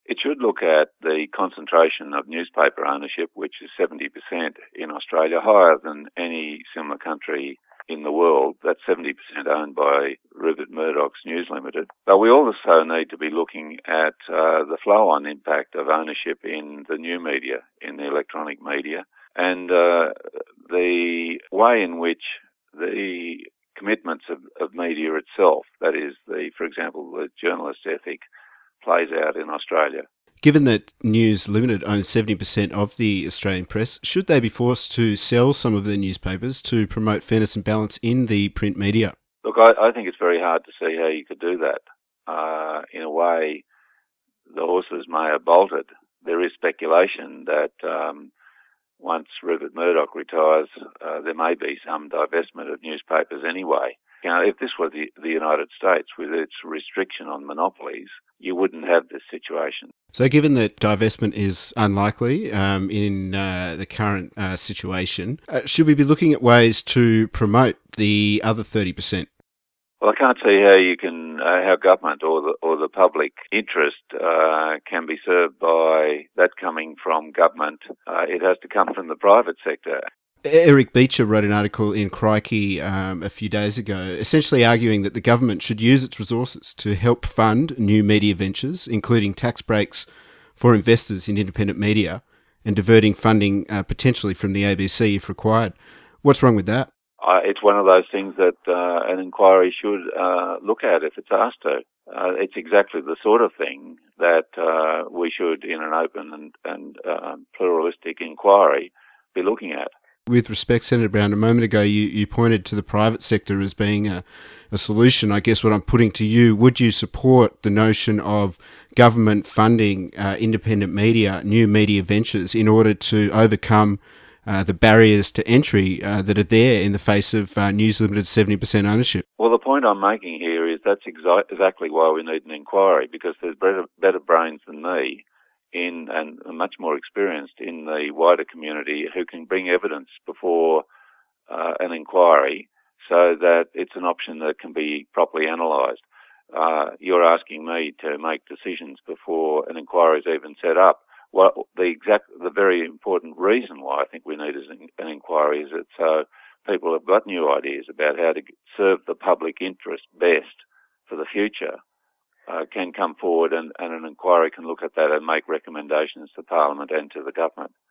It should look at the concentration of newspaper ownership, which is 70% in Australia, higher than any similar country in the world. That's 70% owned by Rupert Murdoch's News Limited. But we also need to be looking at the flow-on impact of ownership in the new media, in the electronic media, and the way in which the commitments of media itself, that is, for example, the journalist ethic, plays out in Australia. Given that News Limited owns 70% of the Australian press, should they be forced to sell some of their newspapers to promote fairness and balance in the print media? Look, I think it's very hard to see how you could do that. In a way, the horses may have bolted. There is speculation that once Rupert Murdoch retires, there may be some divestment of newspapers anyway. You know, if this were the United States with its restriction on monopolies, you wouldn't have this situation. So given that divestment is unlikely in the current situation, should we be looking at ways to promote the other 30%? Well, I can't see how you can, how government or the public interest can be served by that coming from government. It has to come from the private sector. Eric Beecher wrote an article in Crikey a few days ago, essentially arguing that the government should use its resources to help fund new media ventures, including tax breaks for investors in independent media, and diverting funding potentially from the ABC if required. What's wrong with that? It's one of those things that an inquiry should look at if it's asked to. It's exactly the sort of thing that we should, in an open and pluralistic inquiry, be looking at. With respect, Senator Brown, a moment ago you pointed to the private sector as being a solution. I guess what I'm putting to you, would you support the notion of government funding independent media, new media ventures, in order to overcome the barriers to entry that are there in the face of News Limited's 70% ownership? Well, the point I'm making here is that's exactly why we need an inquiry, because there's better brains than me and much more experienced in the wider community who can bring evidence before an inquiry so that it's an option that can be properly analysed. You're asking me to make decisions before an inquiry is even set up. Well, the very important reason why I think we need an inquiry is that so people have got new ideas about how to serve the public interest best for the future. Can come forward and an inquiry can look at that and make recommendations to Parliament and to the government.